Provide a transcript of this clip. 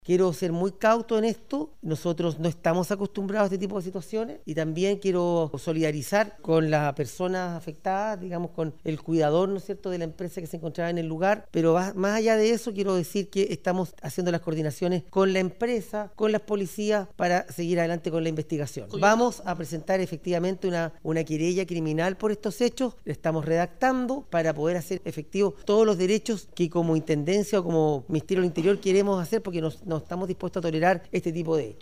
Quiero ser muy cauto en esto, nosotros no estamos acostumbrados a este tipo de situaciones y también quiero solidarizar con las personas afectadas, digamos con el cuidador, ¿no es cierto?, de la empresa que se encontraba en el lugar, pero más allá de eso quiero decir que estamos haciendo las coordinaciones con la empresa, con las policías para seguir adelante con la investigación. Vamos a presentar efectivamente una querella criminal por estos hechos, la estamos redactando para poder hacer efectivos todos los derechos que como Intendencia o como Ministerio del Interior queremos hacer porque no estamos dispuestos a tolerar este tipo de hechos.